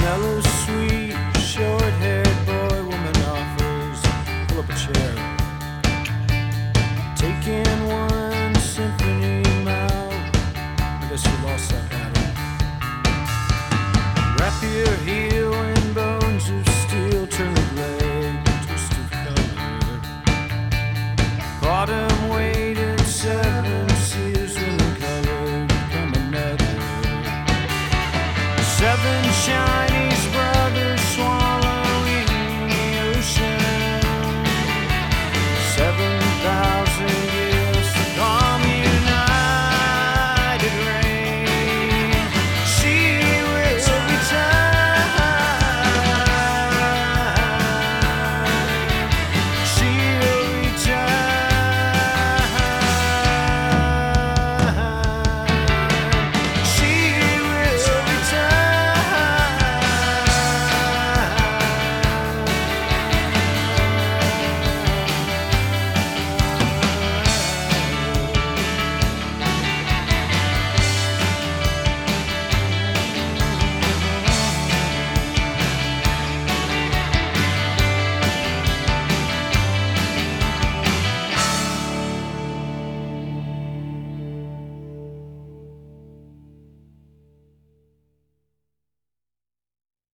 mellow, sweet, short-haired boy, woman offers, pull up a chair. Taking one symphony mouth. I guess you lost that battle. Wrap your heel in bones of steel, turn the blade, twist of color. Bottom weighted 7 seals when the color become another. 7 shine.